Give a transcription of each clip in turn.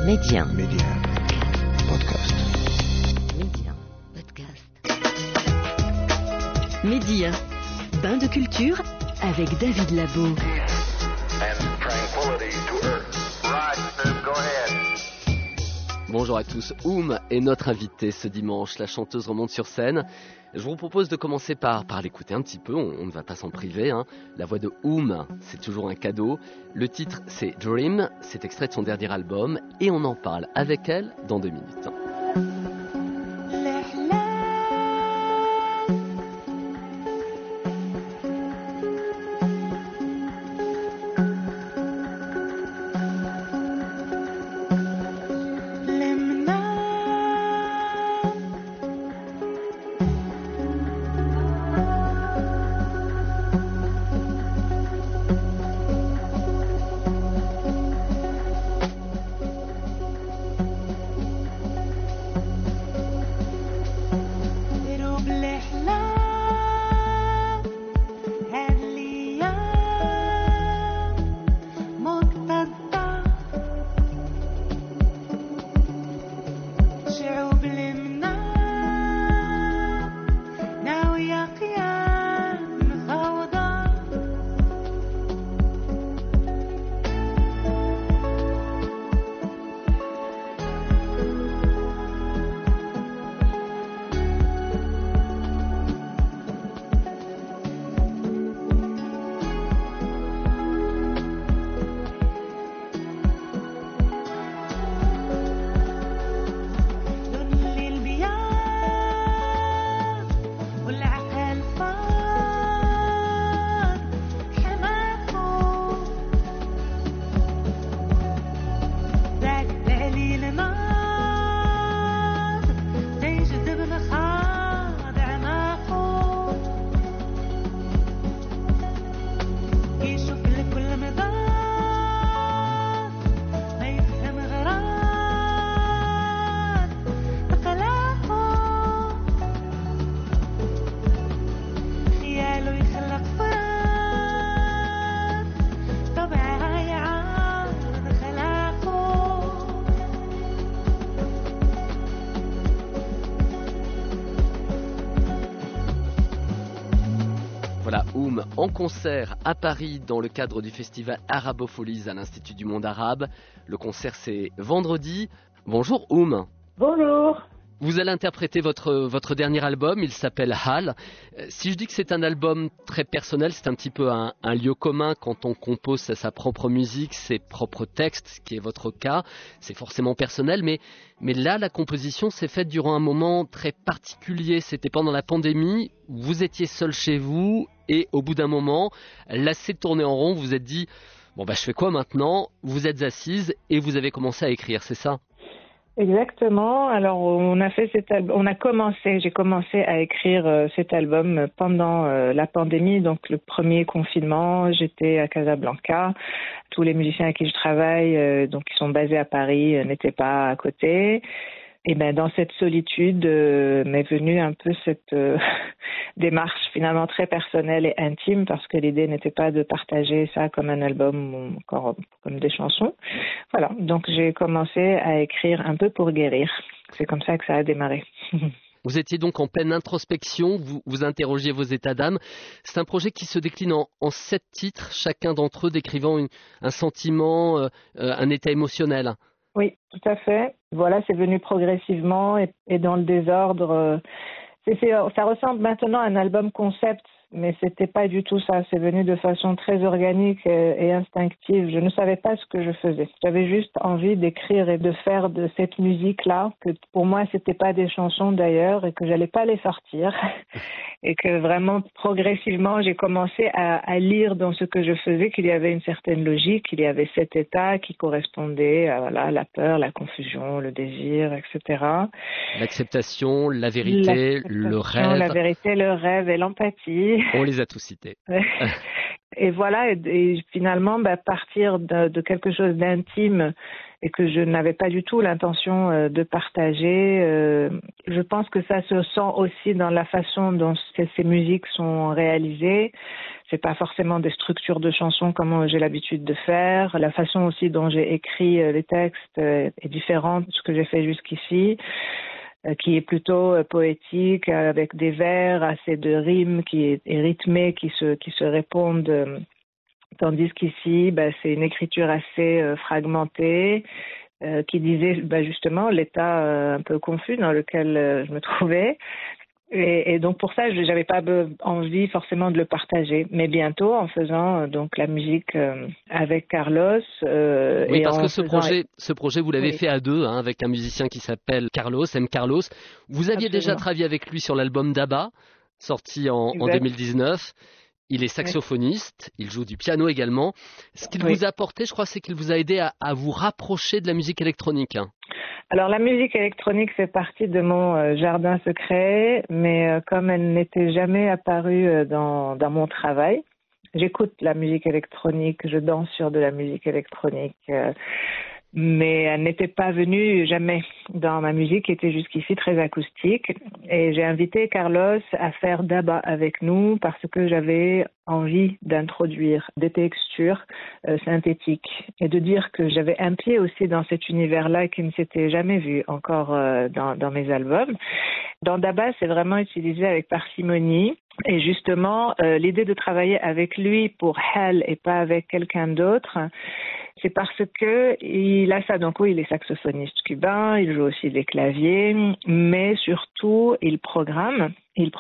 Média. Média. Podcast. Média. Podcast. Média. Bain de culture avec David Labo. Bonjour à tous, est notre invitée ce dimanche. La chanteuse remonte sur scène. Je vous propose de commencer par l'écouter un petit peu, on ne va pas s'en priver. La voix de c'est toujours un cadeau. Le titre c'est Dream, c'est extrait de son dernier album et on en parle avec elle dans 2 minutes. Voilà, en concert à Paris dans le cadre du festival Arabofolies à l'Institut du Monde Arabe. Le concert c'est vendredi. Bonjour Bonjour. Vous allez interpréter votre dernier album, il s'appelle Hal. Si je dis que c'est un album très personnel, c'est un petit peu un lieu commun quand on compose sa propre musique, ses propres textes, ce qui est votre cas, c'est forcément personnel, mais là la composition s'est faite durant un moment très particulier, c'était pendant la pandémie, vous étiez seul chez vous et au bout d'un moment, lassé de tourner en rond, vous vous êtes dit, je fais quoi maintenant? Vous êtes assise et vous avez commencé à écrire, c'est ça? Exactement. Alors, j'ai commencé à écrire cet album pendant la pandémie, donc le premier confinement. J'étais à Casablanca. Tous les musiciens avec qui je travaille, donc qui sont basés à Paris, n'étaient pas à côté. Et dans cette solitude m'est venue un peu cette démarche finalement très personnelle et intime, parce que l'idée n'était pas de partager ça comme un album ou encore comme des chansons. Voilà, donc j'ai commencé à écrire un peu pour guérir. C'est comme ça que ça a démarré. Vous étiez donc en pleine introspection, vous interrogiez vos états d'âme. C'est un projet qui se décline en 7 titres, chacun d'entre eux décrivant un sentiment, un état émotionnel. Oui, tout à fait. Voilà, c'est venu progressivement et dans le désordre. Ça ressemble maintenant à un album concept, mais c'était pas du tout ça. C'est venu de façon très organique et instinctive. Je ne savais pas ce que je faisais. J'avais juste envie d'écrire et de faire de cette musique-là, que pour moi c'était pas des chansons d'ailleurs et que j'allais pas les sortir. Et que vraiment progressivement j'ai commencé à lire dans ce que je faisais qu'il y avait une certaine logique, qu'il y avait cet état qui correspondait à la peur, la confusion, le désir, etc. L'acceptation, la vérité, le rêve. La vérité, le rêve et l'empathie. On les a tous cités. Et voilà, et finalement, partir de quelque chose d'intime et que je n'avais pas du tout l'intention de partager. Je pense que ça se sent aussi dans la façon dont ces musiques sont réalisées. c'est pas forcément des structures de chansons comme j'ai l'habitude de faire. La façon aussi dont j'ai écrit les textes est différente de ce que j'ai fait jusqu'ici, qui est plutôt poétique, avec des vers, assez de rimes, qui est rythmé, qui se répondent. Tandis qu'ici, c'est une écriture assez fragmentée, qui disait justement l'état un peu confus dans lequel je me trouvais. Et donc pour ça, je n'avais pas envie forcément de le partager. Mais bientôt, en faisant donc la musique avec Carlos. Oui, parce que ce projet, vous l'avez fait à deux, avec un musicien qui s'appelle Carlos, M. Carlos. Vous aviez déjà travaillé avec lui sur l'album d'Abba, sorti en 2019. Il est saxophoniste, il joue du piano également. Ce qu'il vous a apporté, je crois, c'est qu'il vous a aidé à vous rapprocher de la musique électronique. Alors la musique électronique fait partie de mon jardin secret, mais comme elle n'était jamais apparue dans mon travail, j'écoute la musique électronique, je danse sur de la musique électronique, mais elle n'était pas venue jamais dans ma musique qui était jusqu'ici très acoustique. Et j'ai invité Carlos à faire d'Abba avec nous parce que j'avais envie d'introduire des textures synthétiques et de dire que j'avais un pied aussi dans cet univers-là qui ne s'était jamais vu encore dans mes albums. Dans d'Abba, c'est vraiment utilisé avec parcimonie. Et justement, l'idée de travailler avec lui pour Hal et pas avec quelqu'un d'autre, c'est parce que il a ça. Donc oui, il est saxophoniste cubain, il joue aussi des claviers, mais surtout, il programme,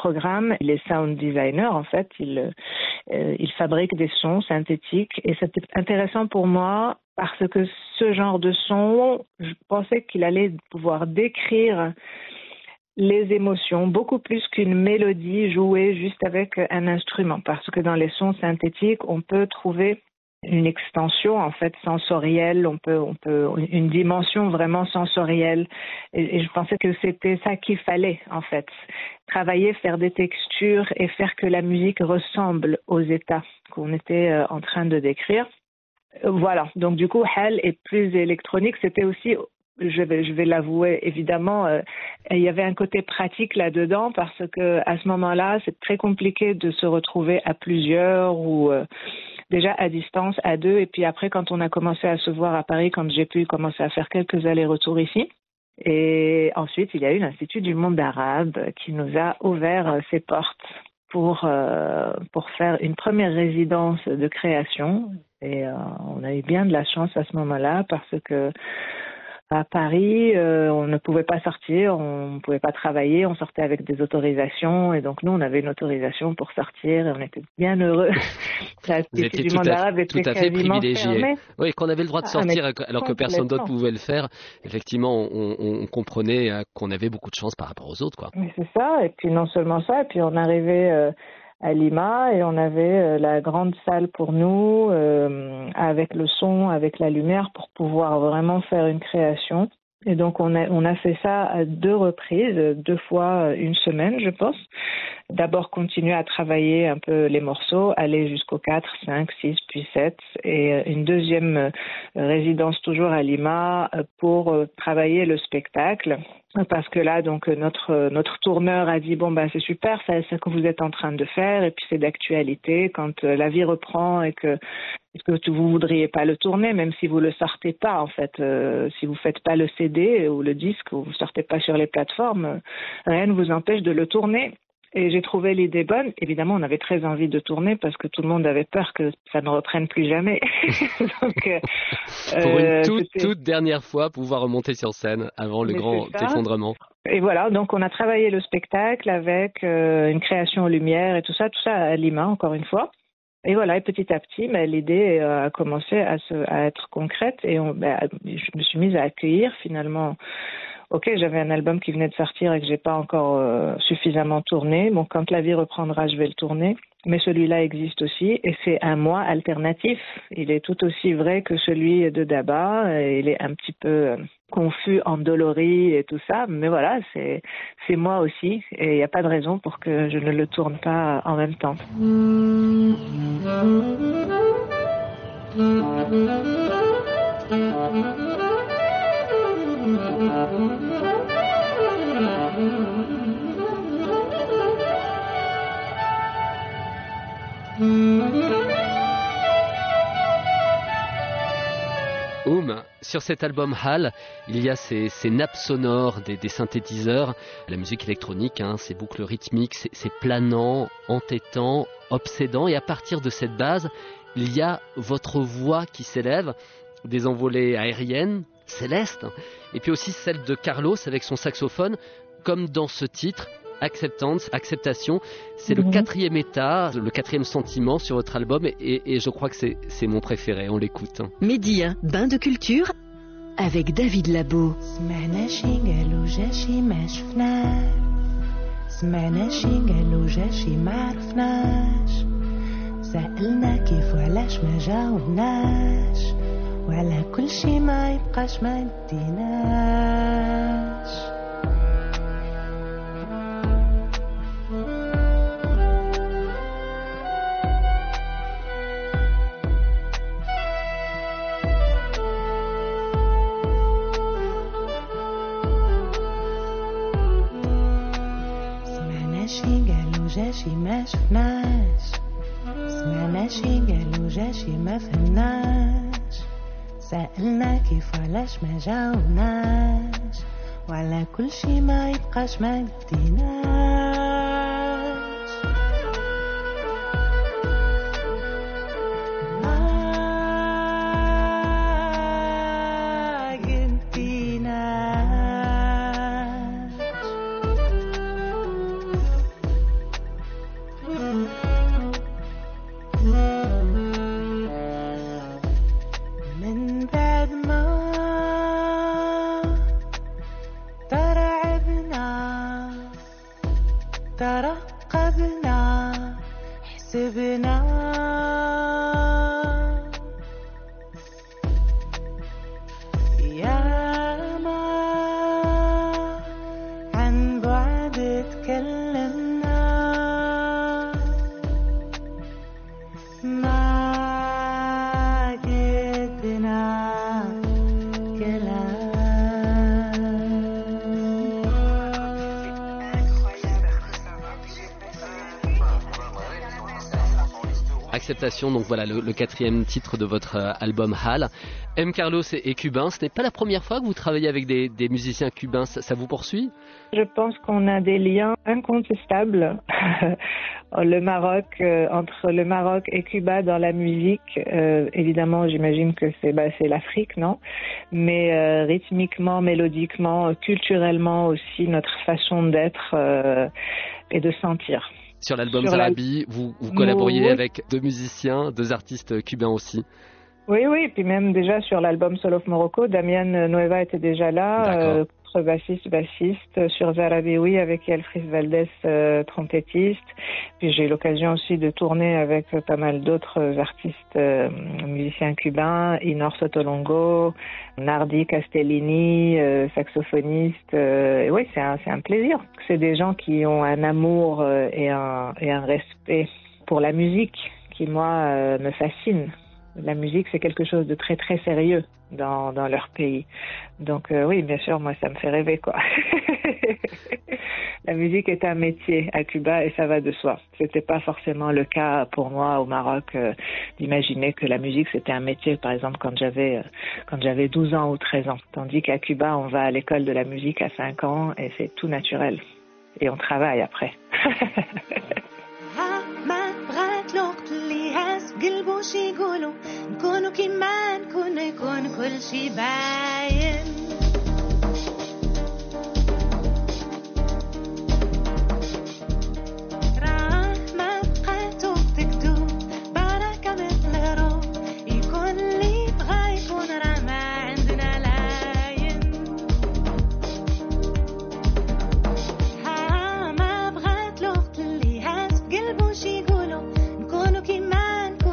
il est sound designer en fait, il fabrique des sons synthétiques et c'était intéressant pour moi parce que ce genre de son, je pensais qu'il allait pouvoir décrire les émotions, beaucoup plus qu'une mélodie jouée juste avec un instrument, parce que dans les sons synthétiques, on peut trouver une extension en fait sensorielle, on peut une dimension vraiment sensorielle et je pensais que c'était ça qu'il fallait en fait, travailler, faire des textures et faire que la musique ressemble aux états qu'on était en train de décrire. Voilà, donc du coup Hal est plus électronique, c'était aussi je vais l'avouer, évidemment, il y avait un côté pratique là-dedans parce que à ce moment-là, c'est très compliqué de se retrouver à plusieurs ou déjà à distance, à deux. Et puis après, quand on a commencé à se voir à Paris, quand j'ai pu commencer à faire quelques allers-retours ici. Et ensuite, il y a eu l'Institut du monde arabe qui nous a ouvert ses portes pour faire une première résidence de création. Et on a eu bien de la chance à ce moment-là parce que à Paris, on ne pouvait pas sortir, on ne pouvait pas travailler, on sortait avec des autorisations et donc nous on avait une autorisation pour sortir et on était bien heureux. Vous étiez tout à fait privilégié. Oui, qu'on avait le droit de sortir alors que personne d'autre pouvait le faire. Effectivement, on comprenait qu'on avait beaucoup de chance par rapport aux autres, quoi. Mais c'est ça, et puis non seulement ça, et puis on arrivait à Lima et on avait la grande salle pour nous avec le son, avec la lumière pour pouvoir vraiment faire une création. Et donc on a fait ça à 2 reprises, 2 fois une semaine je pense. D'abord continuer à travailler un peu les morceaux, aller jusqu'au 4, 5, 6 puis 7 et une deuxième résidence toujours à Lima pour travailler le spectacle. Parce que là, donc notre tourneur a dit c'est super, c'est ce que vous êtes en train de faire et puis c'est d'actualité quand la vie reprend et que est-ce que vous voudriez pas le tourner même si vous le sortez pas en fait, si vous faites pas le CD ou le disque ou vous sortez pas sur les plateformes, rien ne vous empêche de le tourner. Et j'ai trouvé l'idée bonne. Évidemment, on avait très envie de tourner parce que tout le monde avait peur que ça ne reprenne plus jamais. Donc, pour une toute dernière fois, pouvoir remonter sur scène avant le grand effondrement. Et voilà, donc on a travaillé le spectacle avec une création en lumière et tout ça à Lima, encore une fois. Et voilà, et petit à petit, l'idée a commencé à être concrète et je me suis mise à accueillir finalement. Ok, j'avais un album qui venait de sortir et que j'ai pas encore suffisamment tourné. Bon, quand la vie reprendra, je vais le tourner. Mais celui-là existe aussi et c'est un moi alternatif. Il est tout aussi vrai que celui de Daba. Il est un petit peu confus, endolori et tout ça. Mais voilà, c'est moi aussi et il n'y a pas de raison pour que je ne le tourne pas en même temps. Sur cet album HAL, il y a ces nappes sonores, des synthétiseurs, la musique électronique, ces boucles rythmiques, c'est planant, entêtant, obsédant. Et à partir de cette base, il y a votre voix qui s'élève, des envolées aériennes, célestes, et puis aussi celle de Carlos avec son saxophone, comme dans ce titre, Acceptance, Acceptation. C'est le 4e état, le 4e sentiment sur votre album, et je crois que c'est mon préféré, on l'écoute. Midi 1, bain de culture avec David Labo. سمعنا شي قالوا جا شي ما شفناه سمعنا شي قالوا جا شي ما عرفناش سألنا كيف وعلاش ما جاوبناش وعلى كل شي ما يبقاش ما نديناش جاشي ما شفناش سمعنا شي قالوا جاشي ما فهمناش سألنا كيف وعلاش ما جاوبناش وعلى كل شي ما يبقاش ما قديناش ترقبنا حسبنا يا ما عن بعد تكلمنا ما جدنا كلام Acceptation, donc voilà le 4e titre de votre album HAL. M. Carlos est cubain, ce n'est pas la première fois que vous travaillez avec des musiciens cubains, ça vous poursuit? Je pense qu'on a des liens incontestables le Maroc, entre le Maroc et Cuba dans la musique. Évidemment, j'imagine que c'est l'Afrique, non? Mais rythmiquement, mélodiquement, culturellement aussi, notre façon d'être et de sentir. Sur l'album Zarabi, vous collaboriez avec 2 musiciens, 2 artistes cubains aussi. Oui, puis même déjà sur l'album Soul of Morocco, Damien Nueva était déjà là, bassiste, sur Zarabi, oui, avec Yelfris Valdés, trompettiste. Puis j'ai eu l'occasion aussi de tourner avec pas mal d'autres artistes musiciens cubains, Inor Sotolongo, Nardi Castellini, saxophoniste. Et oui, c'est un plaisir. C'est des gens qui ont un amour et un respect pour la musique qui, moi, me fascine. La musique, c'est quelque chose de très très sérieux dans leur pays. Donc oui, bien sûr, moi, ça me fait rêver, quoi. La musique est un métier à Cuba et ça va de soi. C'était pas forcément le cas pour moi au Maroc d'imaginer que la musique c'était un métier, par exemple quand j'avais 12 ans ou 13 ans. Tandis qu'à Cuba, on va à l'école de la musique à 5 ans et c'est tout naturel. Et on travaille après. قلبو شي يقولوا نكونوا كيما نكونوا يكون كل شي باين راه ما بقاتو تكدو بركة مثل روح يكون اللي بغا يكون راه ما عندنا لاين ها ما بغات لوقت اللي هاز قلبو شي يقولوا نكونوا كيما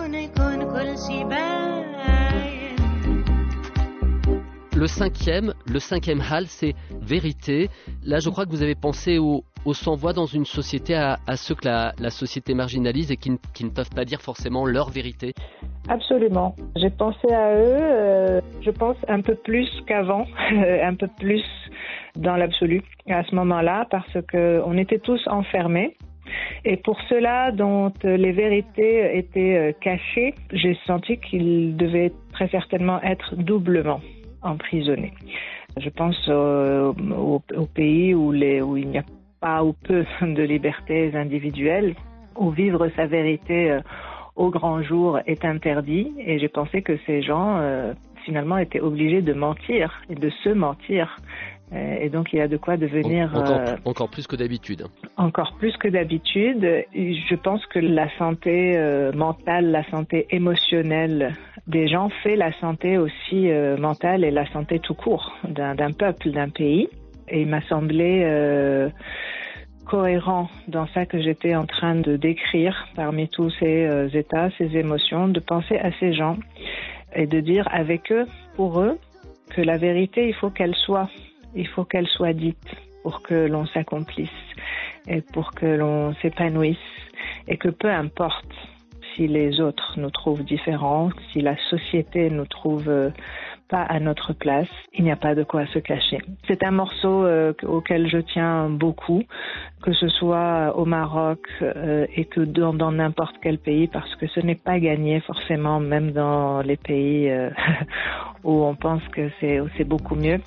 Le cinquième HAL, c'est Vérité. Là, je crois que vous avez pensé aux sans-voix dans une société, à ceux que la société marginalise et qui ne peuvent pas dire forcément leur vérité. Absolument. J'ai pensé à eux, je pense un peu plus qu'avant, un peu plus dans l'absolu à ce moment-là, parce qu'on était tous enfermés. Et pour ceux-là dont les vérités étaient cachées, j'ai senti qu'ils devaient très certainement être doublement emprisonnés. Je pense aux pays où il n'y a pas ou peu de libertés individuelles, où vivre sa vérité au grand jour est interdit. Et j'ai pensé que ces gens, finalement, étaient obligés de mentir et de se mentir. Et donc, il y a de quoi devenir... Encore plus que d'habitude. Encore plus que d'habitude. Je pense que la santé mentale, la santé émotionnelle des gens fait la santé aussi mentale et la santé tout court d'un peuple, d'un pays. Et il m'a semblé cohérent dans ça que j'étais en train de décrire parmi tous ces états, ces émotions, de penser à ces gens et de dire avec eux, pour eux, que la vérité, il faut qu'elle soit dite pour que l'on s'accomplisse et pour que l'on s'épanouisse et que peu importe si les autres nous trouvent différents, si la société nous trouve pas à notre place, il n'y a pas de quoi se cacher. C'est un morceau auquel je tiens beaucoup, que ce soit au Maroc et que dans n'importe quel pays, parce que ce n'est pas gagné forcément, même dans les pays où on pense que c'est beaucoup mieux.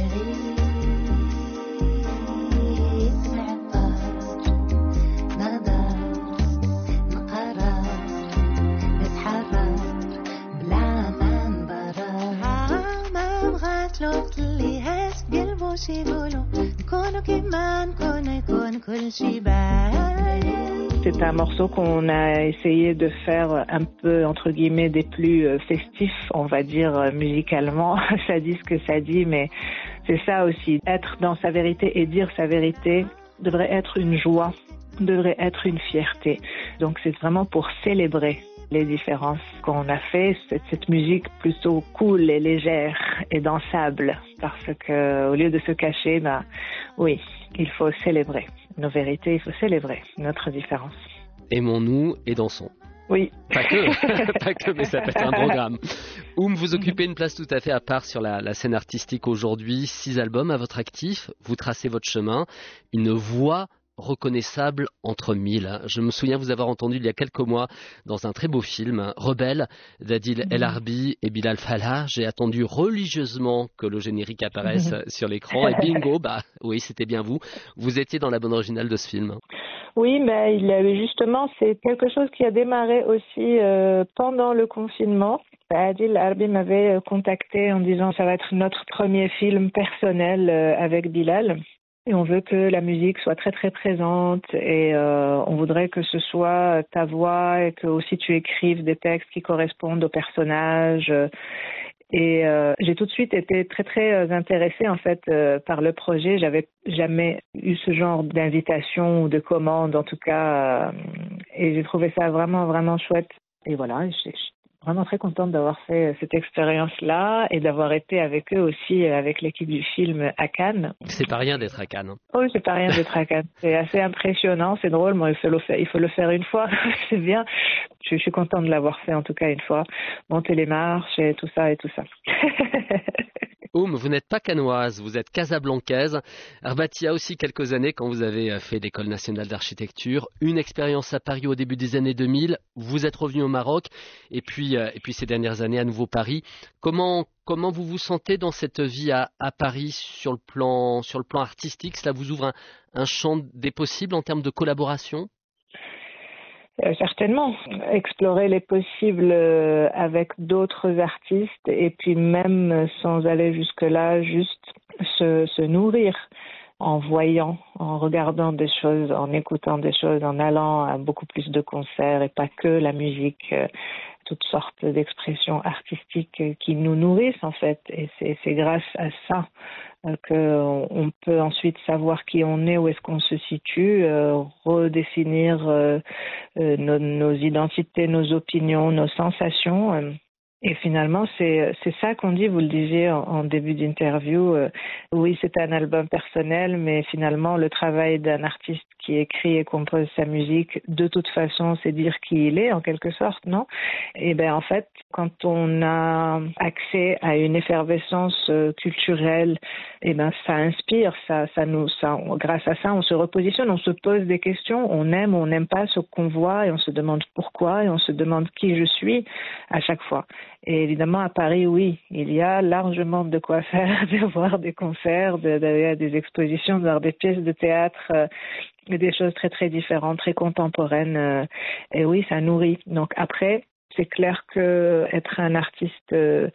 C'est un morceau qu'on a essayé de faire un peu, entre guillemets, des plus festifs, on va dire, musicalement. Ça dit ce que ça dit, mais c'est ça aussi. Être dans sa vérité et dire sa vérité devrait être une joie, devrait être une fierté. Donc c'est vraiment pour célébrer les différences qu'on a fait, cette musique plutôt cool et légère et dansable, parce que au lieu de se cacher, oui, il faut célébrer nos vérités, il faut célébrer notre différence. Aimons-nous et dansons. Oui. Pas que, mais ça peut être un programme. Vous occupez une place tout à fait à part sur la scène artistique aujourd'hui. 6 albums à votre actif, vous tracez votre chemin, une voix reconnaissable entre mille. Je me souviens vous avoir entendu il y a quelques mois dans un très beau film, Rebelle, d'Adil El Arbi et Bilal Fallah. J'ai attendu religieusement que le générique apparaisse sur l'écran et bingo, oui, c'était bien vous. Vous étiez dans la bande originale de ce film. Oui, mais justement, c'est quelque chose qui a démarré aussi pendant le confinement. Adil Arbi m'avait contacté en disant ça va être notre premier film personnel avec Bilal. Et on veut que la musique soit très très présente et on voudrait que ce soit ta voix et que aussi tu écrives des textes qui correspondent aux personnages. Et j'ai tout de suite été très très intéressée en fait par le projet. J'avais jamais eu ce genre d'invitation ou de commande en tout cas et j'ai trouvé ça vraiment vraiment chouette. Et voilà, je suis vraiment très contente d'avoir fait cette expérience-là et d'avoir été avec eux aussi, avec l'équipe du film à Cannes. C'est pas rien d'être à Cannes. Oui, c'est pas rien d'être à Cannes. C'est assez impressionnant, c'est drôle, il faut le faire une fois, c'est bien. Je suis contente de l'avoir fait en tout cas une fois. Monter les marches et tout ça. Vous n'êtes pas cannoise, vous êtes casablancaise. Rebâtie il y a aussi quelques années quand vous avez fait l'École nationale d'architecture, une expérience à Paris au début des années 2000, vous êtes revenu au Maroc et puis ces dernières années à nouveau Paris. Comment vous vous sentez dans cette vie à Paris sur le plan artistique? Cela vous ouvre un champ des possibles en termes de collaboration? Certainement, explorer les possibles avec d'autres artistes et puis même sans aller jusque-là, juste se nourrir en voyant, en regardant des choses, en écoutant des choses, en allant à beaucoup plus de concerts et pas que la musique, toutes sortes d'expressions artistiques qui nous nourrissent en fait. Et c'est grâce à ça qu'on peut ensuite savoir qui on est, où est-ce qu'on se situe, redéfinir nos identités, nos opinions, nos sensations. Et finalement, c'est ça qu'on dit, vous le disiez en début d'interview, oui, c'est un album personnel, mais finalement, le travail d'un artiste qui écrit et compose sa musique, de toute façon, c'est dire qui il est, en quelque sorte, non? Et bien, en fait, quand on a accès à une effervescence culturelle, et ben, ça inspire, grâce à ça, on se repositionne, on se pose des questions, on aime ou on n'aime pas ce qu'on voit, et on se demande pourquoi, et on se demande qui je suis à chaque fois. Et évidemment, à Paris, oui, il y a largement de quoi faire, de voir des concerts, d'aller à des expositions, de voir des pièces de théâtre, des choses très, très différentes, très contemporaines. Et oui, ça nourrit. Donc après, c'est clair que être un artiste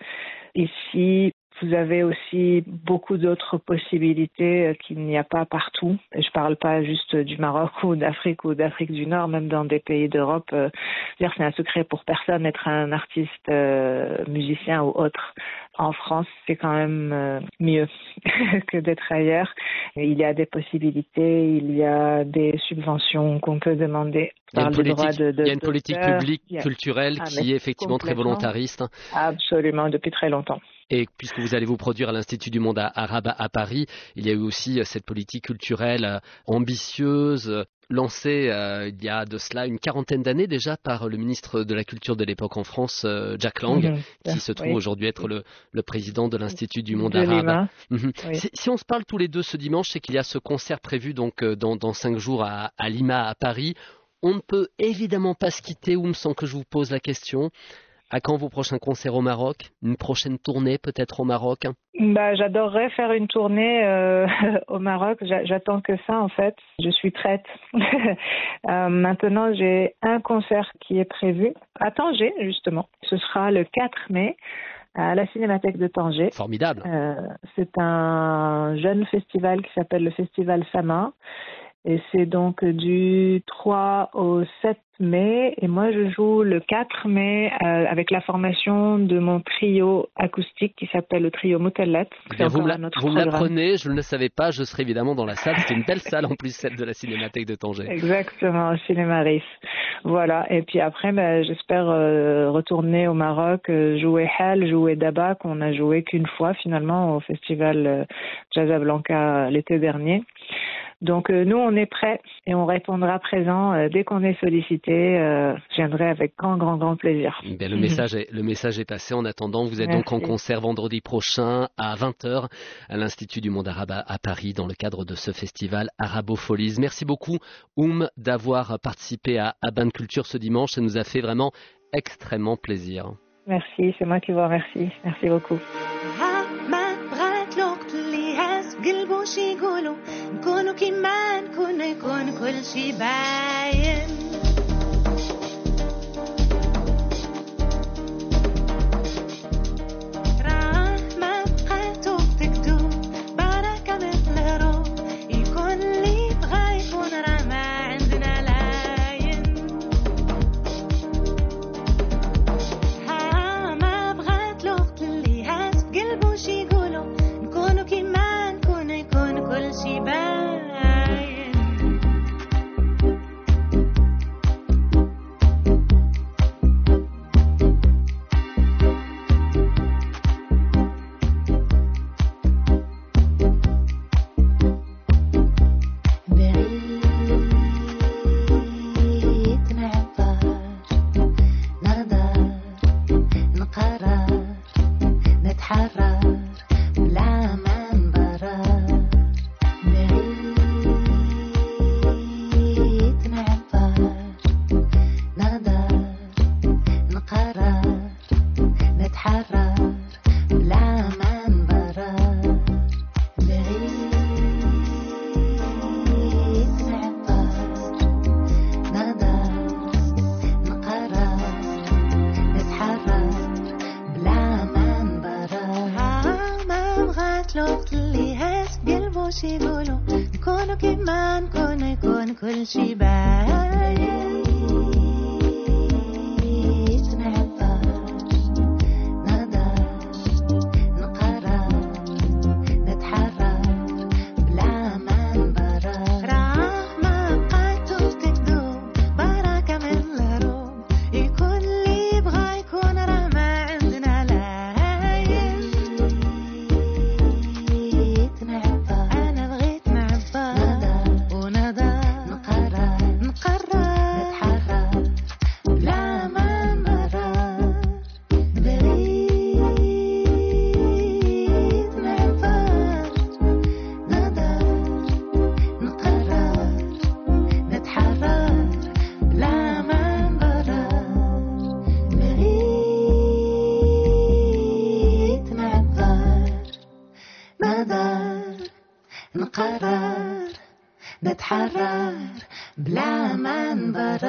ici, vous avez aussi beaucoup d'autres possibilités qu'il n'y a pas partout. Je ne parle pas juste du Maroc ou d'Afrique du Nord, même dans des pays d'Europe. C'est un secret pour personne d'être un artiste musicien ou autre. En France, c'est quand même mieux que d'être ailleurs. Il y a des possibilités, il y a des subventions qu'on peut demander. Il y a une politique publique, culturelle qui est effectivement très volontariste. Absolument, depuis très longtemps. Et puisque vous allez vous produire à l'Institut du monde arabe à Paris, il y a eu aussi cette politique culturelle ambitieuse, lancée il y a de cela une quarantaine d'années déjà par le ministre de la Culture de l'époque en France, Jack Lang, qui se trouve aujourd'hui être le président de l'Institut du monde arabe. Oui. Si on se parle tous les deux ce dimanche, c'est qu'il y a ce concert prévu donc dans 5 jours à Lima, à Paris. On ne peut évidemment pas se quitter, Oum, sans que je vous pose la question. À quand vos prochains concerts au Maroc? Une prochaine tournée peut-être au Maroc? J'adorerais faire une tournée au Maroc. J'attends que ça en fait. Je suis prête. Maintenant, j'ai un concert qui est prévu à Tanger justement. Ce sera le 4 mai à la Cinémathèque de Tanger. Formidable. C'est un jeune festival qui s'appelle le Festival Sama. Et c'est donc du 3 au 7 mai. Et moi, je joue le 4 mai avec la formation de mon trio acoustique qui s'appelle le trio Moutellet. Vous me l'apprenez, je ne le savais pas. Je serai évidemment dans la salle. C'est une belle salle en plus, celle de la Cinémathèque de Tanger. Exactement, au Cinéma Riff. Voilà. Et puis après, j'espère retourner au Maroc, jouer Hal, jouer Daba, qu'on a joué qu'une fois finalement au festival Casablanca l'été dernier. Donc nous, on est prêts et on répondra présent dès qu'on est sollicité. Je viendrai avec grand plaisir. Bien, le message est passé. En attendant, vous êtes donc en concert vendredi prochain à 20h à l'Institut du monde arabe à Paris dans le cadre de ce festival Arabofolies. Merci beaucoup, Oum, d'avoir participé à Ban Culture ce dimanche. Ça nous a fait vraiment extrêmement plaisir. Merci, c'est moi qui vous remercie. Merci beaucoup. قلبه شي يقولوا نكونوا كيما نكون يكون كل شي باين راه ما بقاتو تكدو بركة مثل روح يكون اللي بغا يكون راه ما عندنا لاين ها ما بغات الوقت اللي هاز بقلبه شي يقولوا نكونوا كيما كل شي باين كل شي باين نتحرر نقرر نتحرر بلا ما نبرر